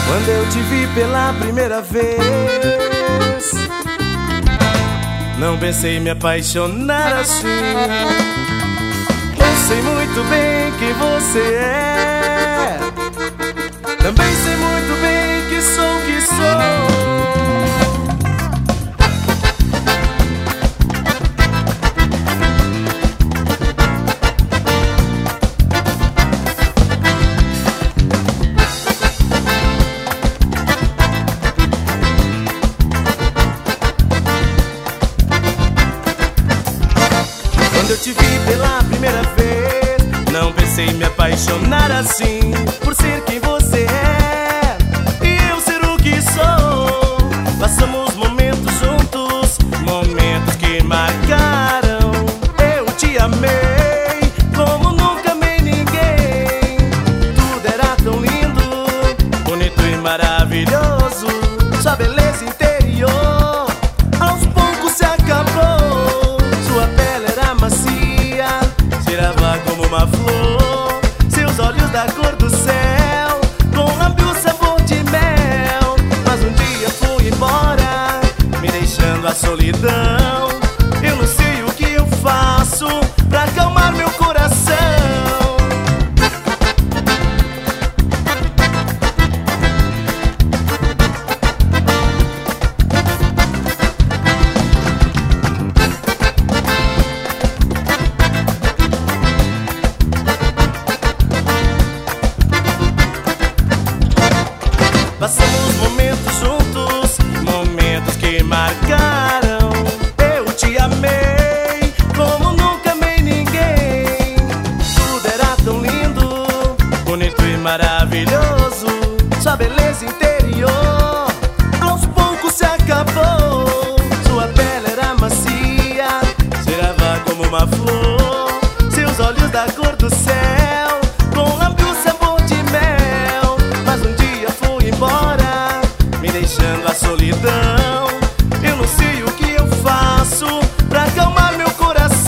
Quando eu te vi pela primeira vez, não pensei em me apaixonar assim. Eu sei muito bem quem você é, também sei muito bem que sou o que sou. Quando eu te vi pela primeira vez, não pensei em me apaixonar assim, por ser quem você é e eu ser o que sou. Passamos momentos juntos, momentos que marcaram. Eu te amei como nunca amei ninguém. Tudo era tão lindo, bonito e maravilhoso. Sua beleza interior aos poucos se acabou. Sua pele era macia, cheirava como uma flor. Seus olhos da cor do céu, com lábio sabor de mel. Mas um dia fui embora, me deixando a solidão. Eu não sei o que eu faço pra acalmar meu coração. Passamos momentos juntos, momentos que marcaram. Eu te amei como nunca amei ninguém. Tudo era tão lindo, bonito e maravilhoso. Sua beleza interior aos poucos se acabou. Sua pele era macia, cheirava como uma flor. Seus olhos da cor do céu, com lábio sabor de mel. Mas um dia fui embora, me deixando a solidão. Eu não sei o que eu faço pra acalmar meu coração.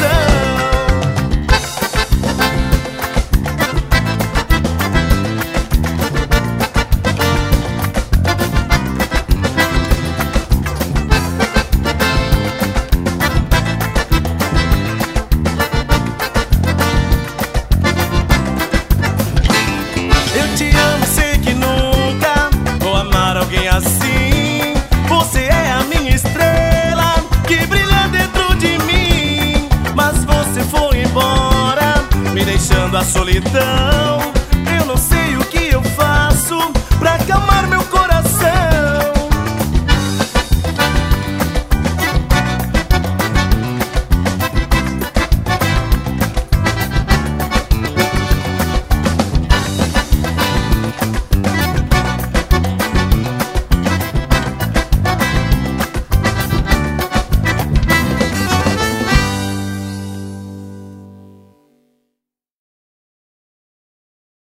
Eu te amo, sei que nunca vou amar alguém assim. Você é a minha estrela que brilha dentro de mim. Mas você foi embora, me deixando a solidão.